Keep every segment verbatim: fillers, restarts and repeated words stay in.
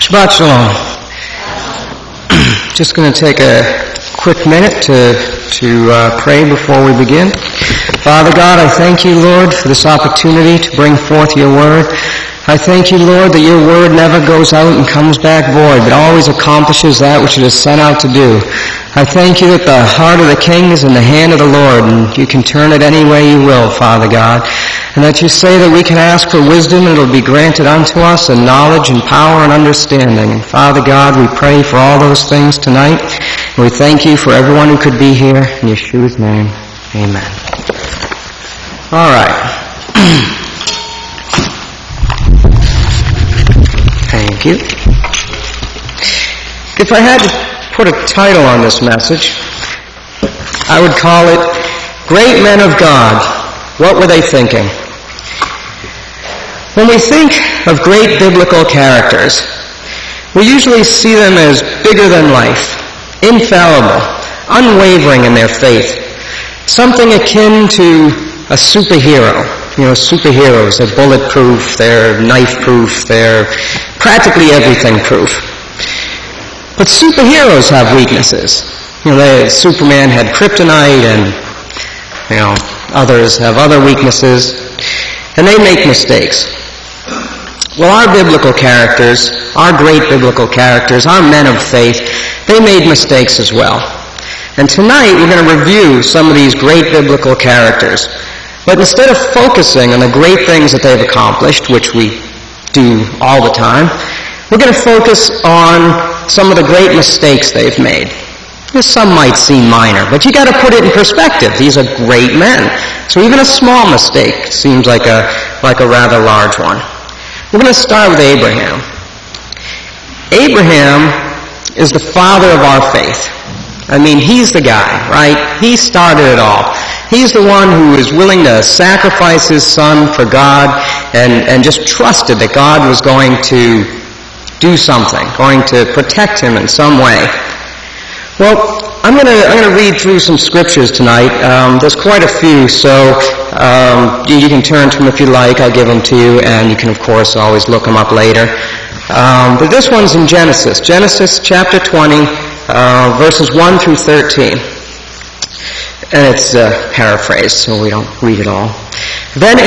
Shabbat Shalom. Just going to take a quick minute to to uh, pray before we begin. Father God, I thank you, Lord, for this opportunity to bring forth your word. I thank you, Lord, that your word never goes out and comes back void, but always accomplishes that which it is sent out to do. I thank you that the heart of the king is in the hand of the Lord, and you can turn it any way you will, Father God. And that you say that we can ask for wisdom, and it will be granted unto us, and knowledge and power and understanding. And Father God, we pray for all those things tonight. And we thank you for everyone who could be here. In Yeshua's name, amen. All right. Thank you. If I had to put a title on this message, I would call it Great Men of God, What Were They Thinking? When we think of great biblical characters, we usually see them as bigger than life, infallible, unwavering in their faith, something akin to a superhero. You know, superheroes, they're bulletproof, they're knife-proof, they're practically everything-proof. But superheroes have weaknesses. You know, they, Superman had kryptonite, and, you know, others have other weaknesses, and they make mistakes. Well, our biblical characters, our great biblical characters, our men of faith, they made mistakes as well. And tonight we're going to review some of these great biblical characters. But instead of focusing on the great things that they've accomplished, which we do all the time, we're going to focus on some of the great mistakes they've made. Some might seem minor, but you got to put it in perspective. These are great men. So even a small mistake seems like a like a rather large one. We're going to start with Abraham. Abraham is the father of our faith. I mean, he's the guy, right? He started it all. He's the one who is willing to sacrifice his son for God and, and just trusted that God was going to do something, going to protect him in some way. Well, I'm going to I'm going to read through some scriptures tonight. Um, there's quite a few, so um, you, you can turn to them if you like. I'll give them to you, and you can, of course, always look them up later. Um, but this one's in Genesis. Genesis chapter twenty, uh, verses one through thirteen. And it's uh, paraphrased, so we don't read it all. Then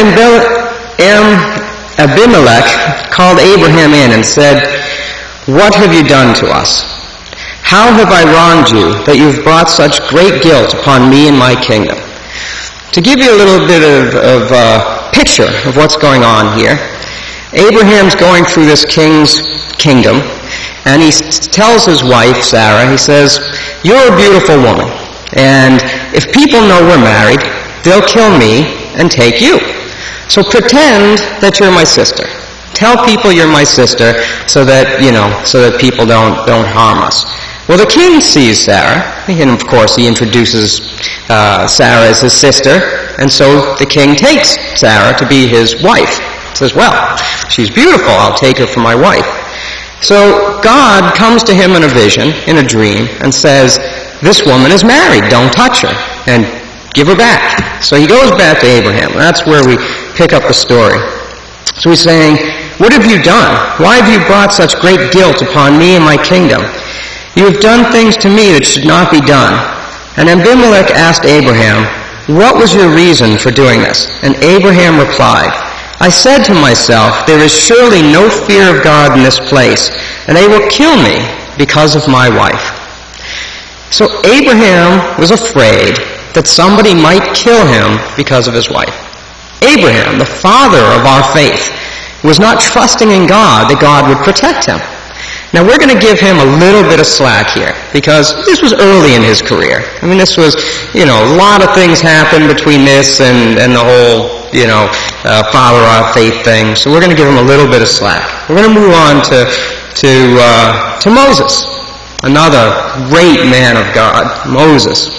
Abimelech called Abraham in and said, "What have you done to us? How have I wronged you that you've brought such great guilt upon me and my kingdom?" To give you a little bit of, of uh, picture of what's going on here, Abraham's going through this king's kingdom, and he tells his wife, Sarah, he says, "You're a beautiful woman. And if people know we're married, they'll kill me and take you. So pretend that you're my sister. Tell people you're my sister so that, you know, so that people don't, don't harm us." Well, the king sees Sarah, and of course he introduces uh, Sarah as his sister, and so the king takes Sarah to be his wife. He says, "Well, she's beautiful, I'll take her for my wife." So God comes to him in a vision, in a dream, and says, "This woman is married, don't touch her, and give her back." So he goes back to Abraham. That's where we pick up the story. So he's saying, "What have you done? Why have you brought such great guilt upon me and my kingdom? You have done things to me that should not be done." And Abimelech asked Abraham, "What was your reason for doing this?" And Abraham replied, "I said to myself, there is surely no fear of God in this place, and they will kill me because of my wife." So Abraham was afraid that somebody might kill him because of his wife. Abraham, the father of our faith, was not trusting in God that God would protect him. Now we're going to give him a little bit of slack here, because this was early in his career. I mean, this was, you know, a lot of things happened between this and, and the whole, you know, uh, father of our faith thing. So we're going to give him a little bit of slack. We're going to move on to, to, uh, to Moses. Another great man of God, Moses.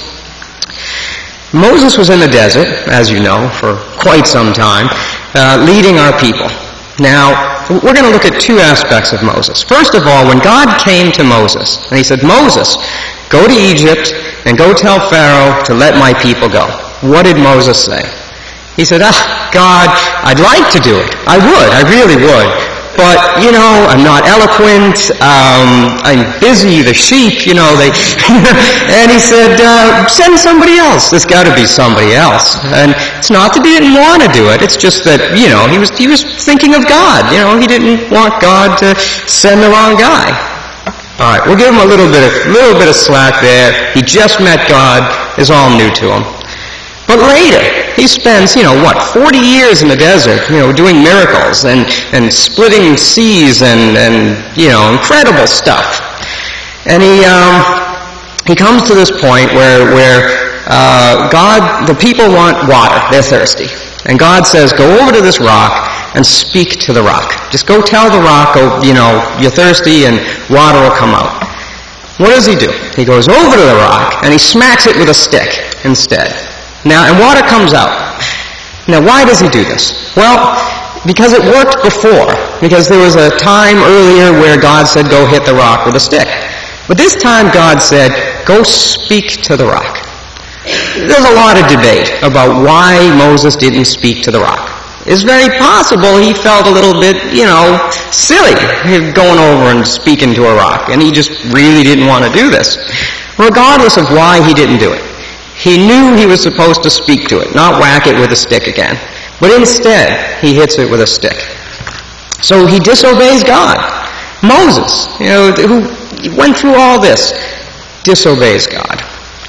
Moses was in the desert, as you know, for quite some time, uh, leading our people. Now, we're going to look at two aspects of Moses. First of all, when God came to Moses, and he said, "Moses, go to Egypt and go tell Pharaoh to let my people go." What did Moses say? He said, "Ah, God, I'd like to do it. I would, I really would. but, you know, I'm not eloquent, um, I'm busy, the sheep, you know, they, and he said, uh, send somebody else. There's got to be somebody else. And it's not that he didn't want to do it, it's just that, you know, he was, he was thinking of God, you know, he didn't want God to send the wrong guy. All right, we'll give him a little bit of, little bit of slack there. He just met God, is all new to him. But later, he spends, you know, what, forty years in the desert, you know, doing miracles and, and splitting seas and, and, you know, incredible stuff. And he, um, he comes to this point where, where, uh, God, the people want water. They're thirsty. And God says, go over to this rock and speak to the rock. Just go tell the rock, oh, you know, you're thirsty and water will come out. What does he do? He goes over to the rock and he smacks it with a stick instead. Now, and water comes out. Now, why does he do this? Well, because it worked before. Because there was a time earlier where God said, go hit the rock with a stick. But this time God said, go speak to the rock. There's a lot of debate about why Moses didn't speak to the rock. It's very possible he felt a little bit, you know, silly going over and speaking to a rock. And he just really didn't want to do this. Regardless of why he didn't do it. He knew he was supposed to speak to it, not whack it with a stick again. But instead, he hits it with a stick. So he disobeys God. Moses, you know, who went through all this, disobeys God.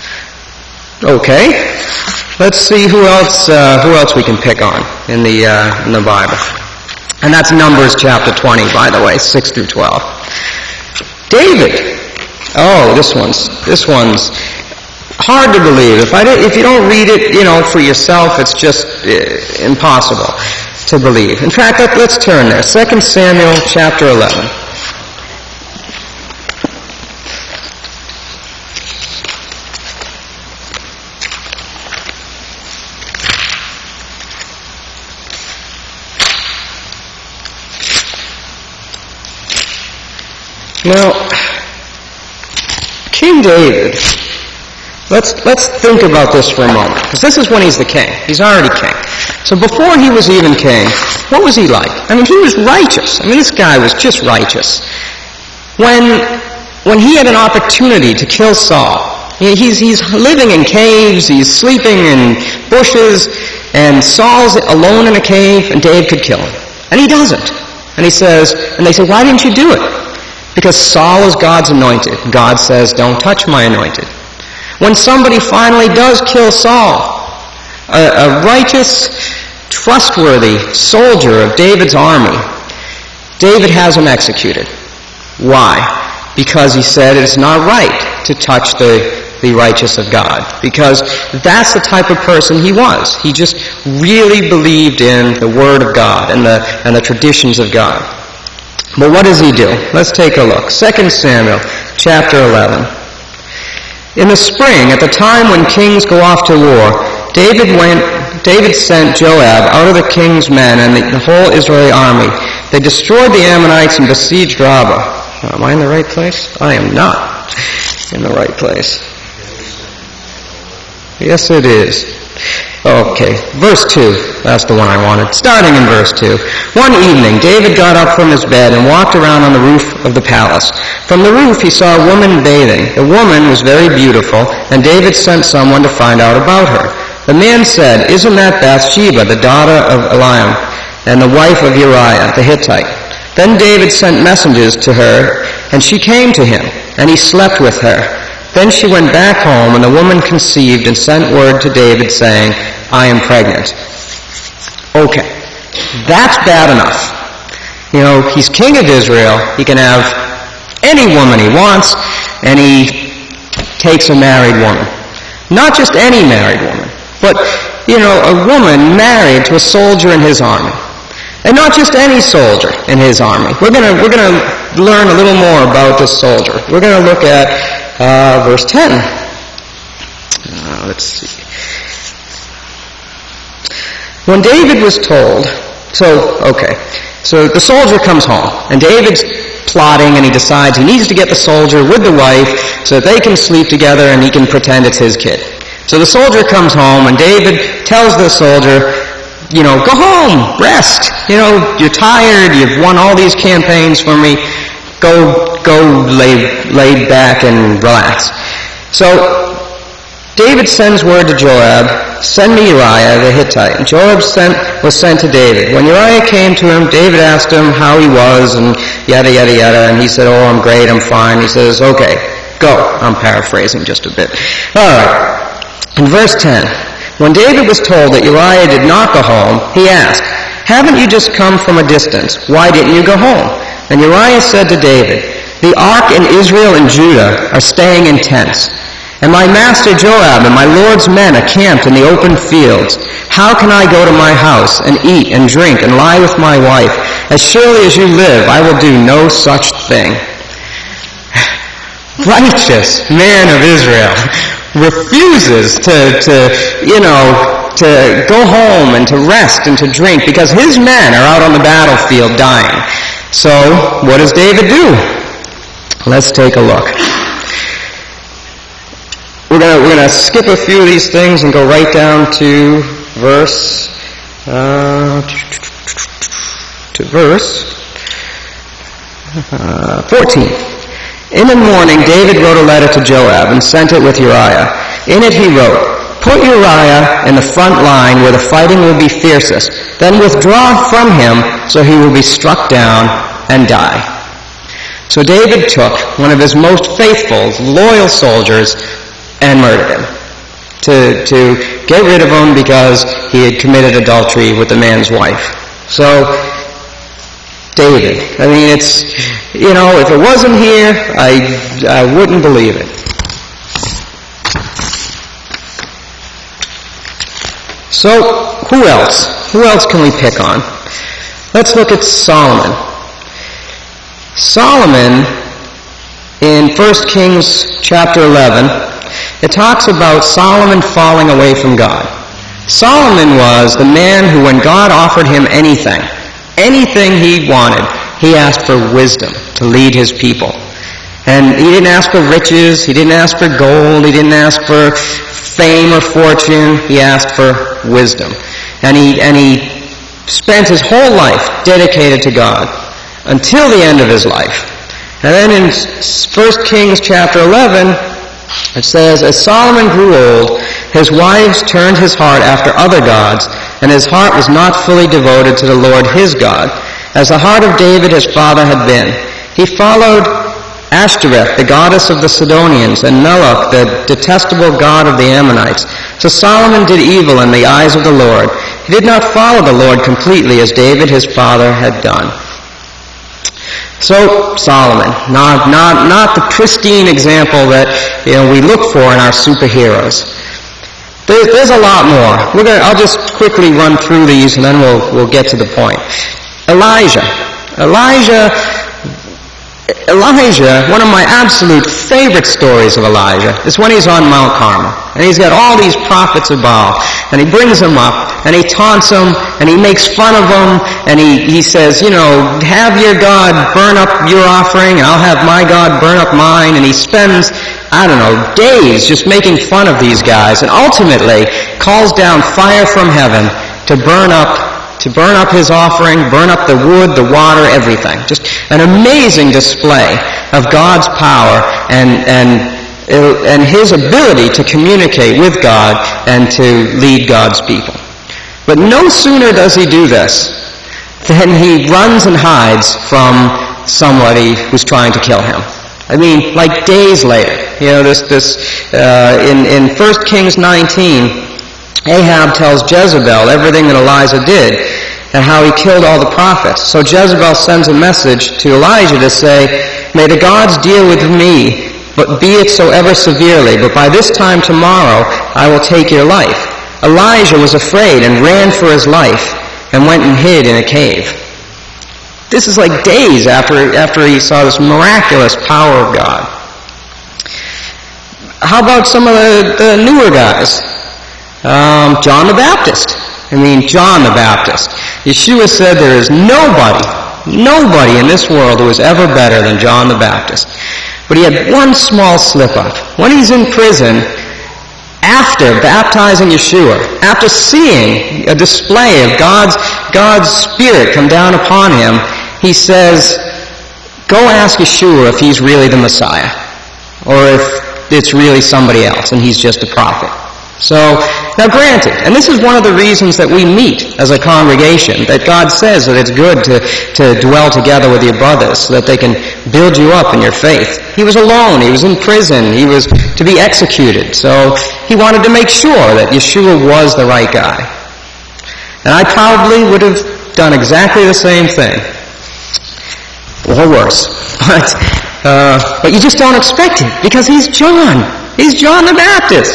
Okay, let's see who else uh, who else we can pick on in the uh, in the Bible. And that's Numbers chapter twenty, by the way, six through twelve. David. Oh, this one's this one's hard to believe. If I if you don't read it, you know, for yourself, it's just uh, impossible to believe. In fact, let, let's turn there. Second Samuel chapter eleven. Now, King David, let's let's think about this for a moment, because this is when he's the king. He's already king. So before he was even king, what was he like? I mean, he was righteous. I mean, this guy was just righteous. When when he had an opportunity to kill Saul, he's he's living in caves, he's sleeping in bushes, and Saul's alone in a cave, and David could kill him, and he doesn't. And he says, and they say, why didn't you do it? Because Saul is God's anointed. God says, don't touch my anointed. When somebody finally does kill Saul, a, a righteous, trustworthy soldier of David's army, David has him executed. Why? Because he said it's not right to touch the, the righteous of God. Because that's the type of person he was. He just really believed in the Word of God and the, and the traditions of God. But what does he do? Let's take a look. Second Samuel chapter eleven. In the spring, at the time when kings go off to war, David went. David sent Joab out of the king's men and the, the whole Israeli army. They destroyed the Ammonites and besieged Rabbah. Am I in the right place? I am not in the right place. Yes, it is. Okay, verse two. That's the one I wanted. Starting in verse two. One evening, David got up from his bed and walked around on the roof of the palace. From the roof, he saw a woman bathing. The woman was very beautiful, and David sent someone to find out about her. The man said, isn't that Bathsheba, the daughter of Eliam, and the wife of Uriah, the Hittite? Then David sent messengers to her, and she came to him, and he slept with her. Then she went back home, and the woman conceived and sent word to David saying, I am pregnant. Okay, that's bad enough. You know, he's king of Israel. He can have any woman he wants, and he takes a married woman. Not just any married woman, but, you know, a woman married to a soldier in his army. And not just any soldier in his army. We're going to we're going to learn a little more about this soldier. We're going to look at Uh, verse ten. Uh, let's see. When David was told, so, okay, so the soldier comes home, and David's plotting, and he decides he needs to get the soldier with the wife so that they can sleep together and he can pretend it's his kid. So the soldier comes home, and David tells the soldier, you know, go home, rest. You know, you're tired, you've won all these campaigns for me. Go, go lay, lay back and relax. So, David sends word to Joab, send me Uriah the Hittite. And Joab sent, was sent to David. When Uriah came to him, David asked him how he was and yada, yada, yada. And he said, oh, I'm great, I'm fine. He says, okay, go. I'm paraphrasing just a bit. All right. In verse ten, when David was told that Uriah did not go home, he asked, haven't you just come from a distance? Why didn't you go home? And Uriah said to David, the ark and Israel and Judah are staying in tents. And my master Joab and my Lord's men are camped in the open fields. How can I go to my house and eat and drink and lie with my wife? As surely as you live, I will do no such thing. Righteous man of Israel refuses to, to, you know, to go home and to rest and to drink because his men are out on the battlefield dying. So, what does David do? Let's take a look. We're going we're gonna skip a few of these things and go right down to verse, uh, to verse uh, fourteen. In the morning, David wrote a letter to Joab and sent it with Uriah. In it he wrote, put Uriah in the front line where the fighting will be fiercest. Then withdraw from him so he will be struck down and die. So David took one of his most faithful, loyal soldiers and murdered him to, to get rid of him because he had committed adultery with the man's wife. So, David, I mean, it's, you know, if it wasn't here, I, I wouldn't believe it. So, who else? Who else can we pick on? Let's look at Solomon. Solomon, in First Kings chapter eleven, it talks about Solomon falling away from God. Solomon was the man who, when God offered him anything, anything he wanted, he asked for wisdom to lead his people. And he didn't ask for riches, he didn't ask for gold, he didn't ask for fame or fortune, he asked for wisdom. And he, and he spent his whole life dedicated to God until the end of his life. And then in First Kings chapter eleven, it says, as Solomon grew old, his wives turned his heart after other gods, and his heart was not fully devoted to the Lord his God, as the heart of David his father had been. He followed Ashtoreth, the goddess of the Sidonians, and Moloch, the detestable god of the Ammonites. So Solomon did evil in the eyes of the Lord. He did not follow the Lord completely as David his father had done. So, Solomon, not, not, not the pristine example that, you know, we look for in our superheroes. There's, there's a lot more. We're gonna, I'll just quickly run through these and then we'll, we'll get to the point. Elijah. Elijah, Elijah, one of my absolute favorite stories of Elijah is when he's on Mount Carmel. And he's got all these prophets of Baal. And he brings them up, and he taunts them, and he makes fun of them, and he, he says, you know, have your God burn up your offering, and I'll have my God burn up mine. And he spends, I don't know, days just making fun of these guys, and ultimately calls down fire from heaven to burn up to burn up his offering, burn up the wood, the water, everything. Just an amazing display of God's power and, and, and his ability to communicate with God and to lead God's people. But no sooner does he do this than he runs and hides from somebody who's trying to kill him. I mean, like days later. You know, this, this, uh, in, in First Kings nineteen, Ahab tells Jezebel everything that Elijah did and how he killed all the prophets. So Jezebel sends a message to Elijah to say, may the gods deal with me, but be it so ever severely, but by this time tomorrow I will take your life. Elijah was afraid and ran for his life and went and hid in a cave. This is like days after, after he saw this miraculous power of God. How about some of the, the newer guys? Um, John the Baptist. I mean, John the Baptist. Yeshua said there is nobody, nobody in this world who is ever better than John the Baptist. But he had one small slip-up. When he's in prison, after baptizing Yeshua, after seeing a display of God's, God's Spirit come down upon him, he says, go ask Yeshua if he's really the Messiah, or if it's really somebody else and he's just a prophet. So, now granted, and this is one of the reasons that we meet as a congregation, that God says that it's good to, to dwell together with your brothers so that they can build you up in your faith. He was alone, he was in prison, he was to be executed, so he wanted to make sure that Yeshua was the right guy. And I probably would have done exactly the same thing, or worse, but, uh, but you just don't expect it, because he's John, he's John the Baptist.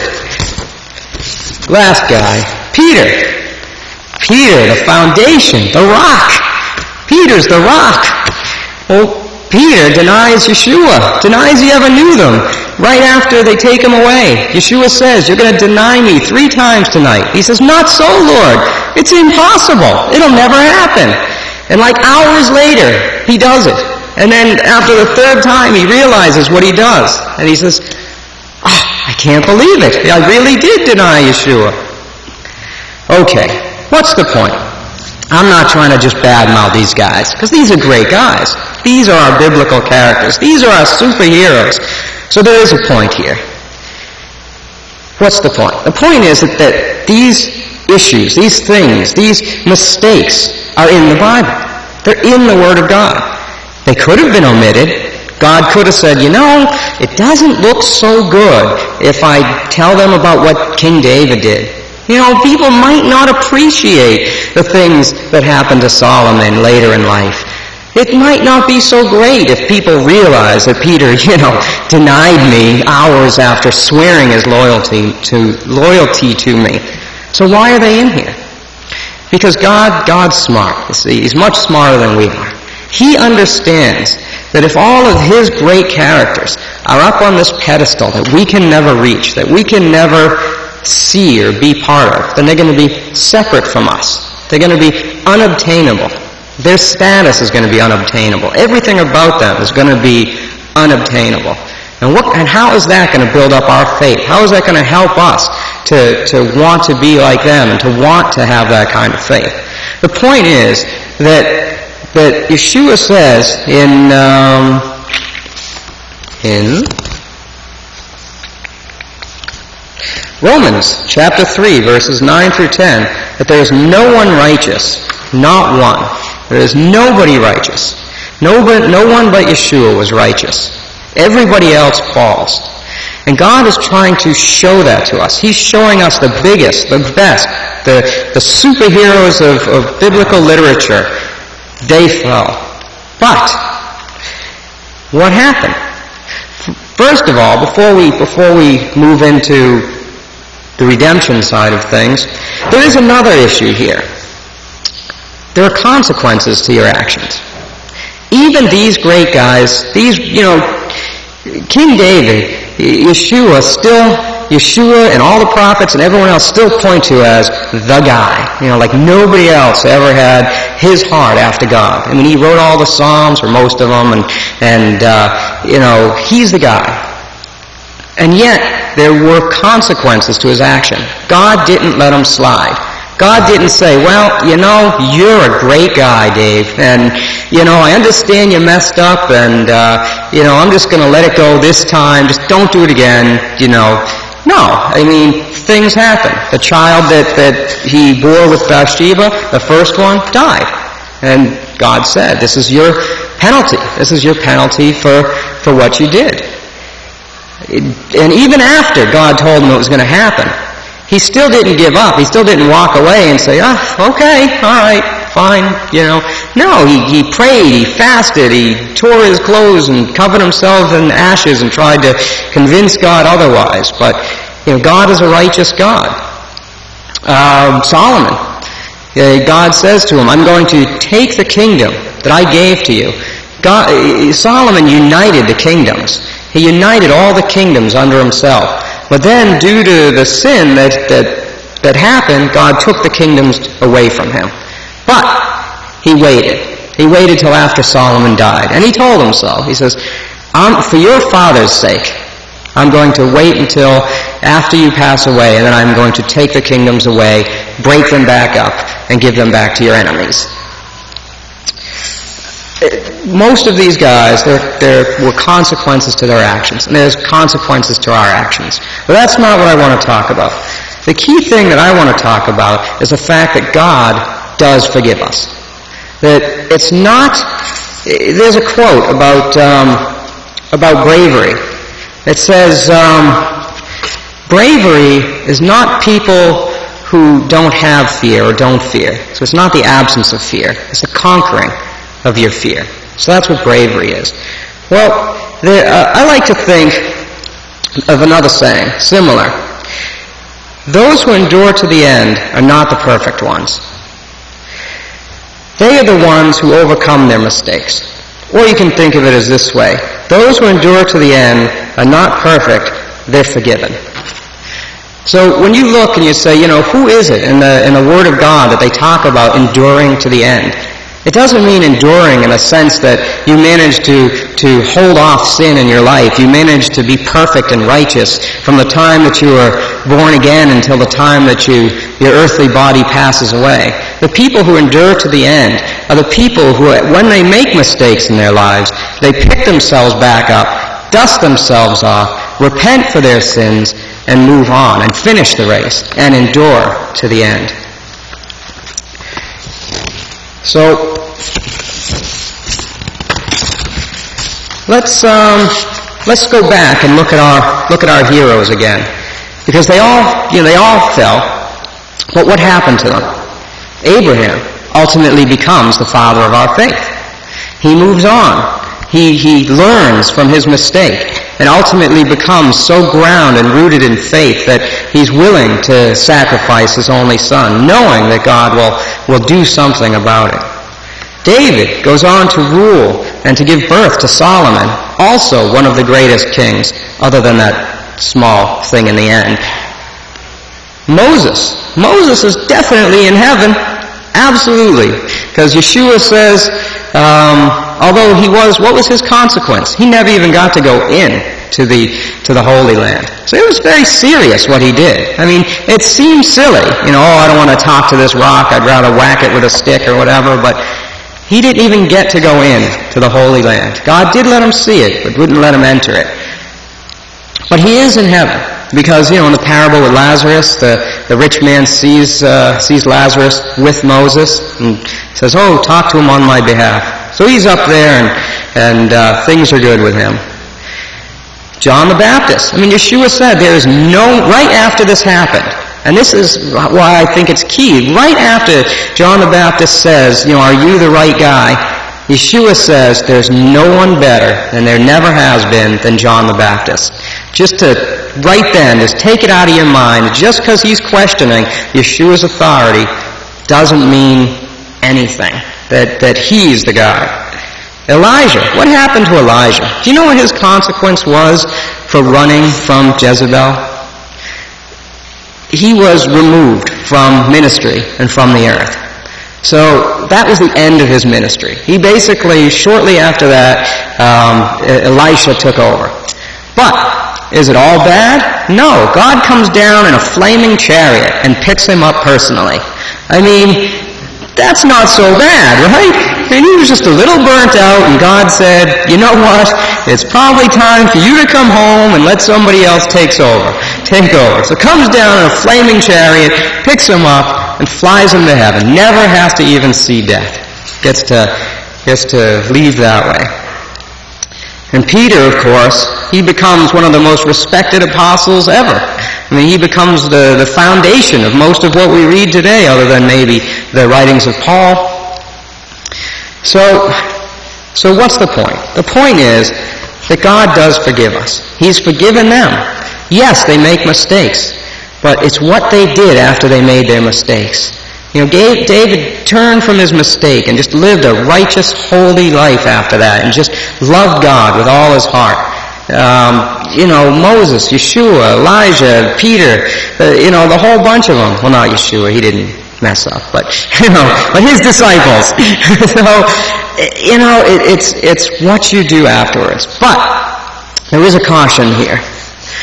Last guy, Peter. Peter, the foundation, the rock. Peter's the rock. Well, Peter denies Yeshua, denies he ever knew them, right after they take him away. Yeshua says, you're going to deny me three times tonight. He says, not so, Lord. It's impossible. It'll never happen. And like hours later, he does it. And then after the third time, he realizes what he does. And he says, oh, I can't believe it. I really did deny Yeshua. Okay, what's the point? I'm not trying to just badmouth these guys, because these are great guys. These are our biblical characters. These are our superheroes. So there is a point here. What's the point? The point is that, that these issues, these things, these mistakes are in the Bible. They're in the Word of God. They could have been omitted. God could have said, you know, it doesn't look so good if I tell them about what King David did. You know, people might not appreciate the things that happened to Solomon later in life. It might not be so great if people realize that Peter, you know, denied me hours after swearing his loyalty to loyalty to me. So why are they in here? Because God, God's smart. You see, he's much smarter than we are. He understands that if all of his great characters are up on this pedestal that we can never reach, that we can never see or be part of, then they're going to be separate from us. They're going to be unobtainable. Their status is going to be unobtainable. Everything about them is going to be unobtainable. And what and how is that going to build up our faith? How is that going to help us to, to want to be like them and to want to have that kind of faith? The point is that that Yeshua says in um, in Romans chapter three, verses nine through ten, that there is no one righteous, not one. There is nobody righteous. Nobody, no one but Yeshua was righteous. Everybody else falls. And God is trying to show that to us. He's showing us the biggest, the best, the, the superheroes of, of biblical literature. They fell. But what happened? First of all, before we before we move into the redemption side of things, there is another issue here. There are consequences to your actions. Even these great guys, these, you know, King David, Yeshua still Yeshua and all the prophets and everyone else still point to as the guy. You know, like nobody else ever had his heart after God. I mean, he wrote all the Psalms, or most of them, and, and uh, you know, he's the guy. And yet, there were consequences to his action. God didn't let him slide. God didn't say, well, you know, you're a great guy, Dave, and, you know, I understand you messed up, and, uh, you know, I'm just going to let it go this time. Just don't do it again, you know. No, I mean, things happen. The child that, that he bore with Bathsheba, the first one, died. And God said, this is your penalty. This is your penalty for, for what you did. And even after God told him it was going to happen, he still didn't give up. He still didn't walk away and say, oh, okay, all right, fine, you know. No, he, he prayed, he fasted, he tore his clothes and covered himself in ashes and tried to convince God otherwise. But, you know, God is a righteous God. Um, Solomon, uh, God says to him, I'm going to take the kingdom that I gave to you. God, uh, Solomon united the kingdoms. He united all the kingdoms under himself. But then, due to the sin that, that, that happened, God took the kingdoms away from him. But he waited. He waited till after Solomon died. And he told him so. He says, I'm, for your father's sake, I'm going to wait until after you pass away, and then I'm going to take the kingdoms away, break them back up, and give them back to your enemies. Most of these guys, there, there were consequences to their actions, and there's consequences to our actions. But that's not what I want to talk about. The key thing that I want to talk about is the fact that God does forgive us. That it's not... There's a quote about, um, about bravery. It says, um, bravery is not people who don't have fear or don't fear. So it's not the absence of fear. It's the conquering of your fear. So that's what bravery is. Well, there, uh, I like to think of another saying, similar. Those who endure to the end are not the perfect ones. They are the ones who overcome their mistakes. Or you can think of it as this way. Those who endure to the end are not perfect, they're forgiven. So when you look and you say, you know, who is it in the, in the Word of God that they talk about enduring to the end? It doesn't mean enduring in a sense that you manage to, to hold off sin in your life. You manage to be perfect and righteous from the time that you were born again until the time that you, your earthly body passes away. The people who endure to the end are the people who, when they make mistakes in their lives, they pick themselves back up, dust themselves off, repent for their sins, and move on and finish the race and endure to the end. So, let's um, let's go back and look at our look at our heroes again, because they all you know they all fell. But what happened to them? Abraham ultimately becomes the father of our faith. He moves on. He he learns from his mistake and ultimately becomes so grounded and rooted in faith that he's willing to sacrifice his only son, knowing that God will, will do something about it. David goes on to rule and to give birth to Solomon, also one of the greatest kings, other than that small thing in the end. Moses. Moses is definitely in heaven. Absolutely. Because Yeshua says, um, although he was, what was his consequence? He never even got to go in to the to the Holy Land. So it was very serious what he did. I mean, it seems silly. You know, oh, I don't want to talk to this rock. I'd rather whack it with a stick or whatever. But he didn't even get to go in to the Holy Land. God did let him see it, but wouldn't let him enter it. But he is in heaven. Because, you know, in the parable with Lazarus, the, the rich man sees uh, sees Lazarus with Moses and says, oh, talk to him on my behalf. So he's up there and, and uh, things are good with him. John the Baptist. I mean, Yeshua said there is no, right after this happened, and this is why I think it's key, right after John the Baptist says, you know, are you the right guy? Yeshua says there's no one better, and there never has been, than John the Baptist. Just to, right then, just take it out of your mind, just because he's questioning Yeshua's authority doesn't mean anything, that, that he's the guy. Elijah. What happened to Elijah? Do you know what his consequence was for running from Jezebel? He was removed from ministry and from the earth. So that was the end of his ministry. He basically, shortly after that, um, Elisha took over. But, is it all bad? No. God comes down in a flaming chariot and picks him up personally. I mean, that's not so bad, right? And he was just a little burnt out, and God said, you know what? It's probably time for you to come home and let somebody else takes over. Take over. So comes down in a flaming chariot, picks him up, and flies him to heaven. Never has to even see death. Gets to, gets to leave that way. And Peter, of course, he becomes one of the most respected apostles ever. I mean, he becomes the, the foundation of most of what we read today, other than maybe the writings of Paul. So, so what's the point? The point is that God does forgive us. He's forgiven them. Yes, they make mistakes, but it's what they did after they made their mistakes. You know, David turned from his mistake and just lived a righteous, holy life after that, and just loved God with all his heart. Um, you know, Moses, Yeshua, Elijah, Peter, uh, you know, the whole bunch of them. Well, not Yeshua, he didn't mess up, but, you know, but his disciples. So, you know, it, it's, it's what you do afterwards. But, there is a caution here.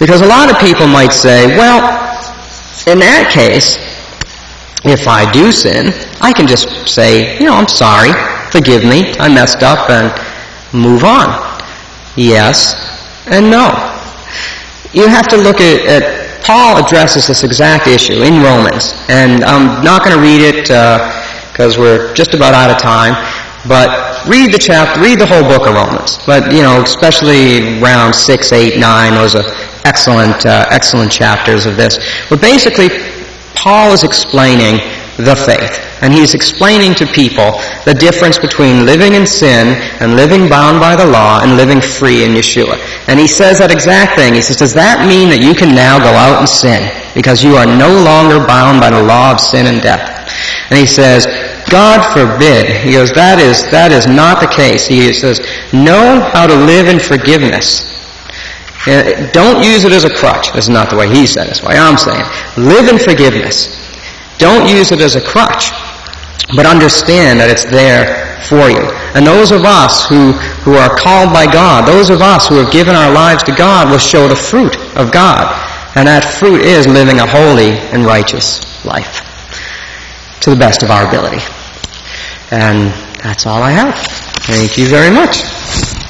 Because a lot of people might say, well, in that case, if I do sin, I can just say, you know, I'm sorry, forgive me, I messed up, and move on. Yes and no. You have to look at, at Paul addresses this exact issue in Romans, and I'm not going to read it because uh, we're just about out of time, but read the chapter, read the whole book of Romans. But, you know, especially around six, eight, nine, those are excellent, uh, excellent chapters of this. But basically, Paul is explaining the faith. And he's explaining to people the difference between living in sin and living bound by the law and living free in Yeshua. And he says that exact thing. He says, does that mean that you can now go out and sin because you are no longer bound by the law of sin and death? And he says, God forbid. He goes, that is, that is not the case. He says, know how to live in forgiveness. Don't use it as a crutch. This is not the way he said it. That's the way I'm saying. Live in forgiveness. Don't use it as a crutch, but understand that it's there for you. And those of us who, who are called by God, those of us who have given our lives to God, will show the fruit of God. And that fruit is living a holy and righteous life to the best of our ability. And that's all I have. Thank you very much.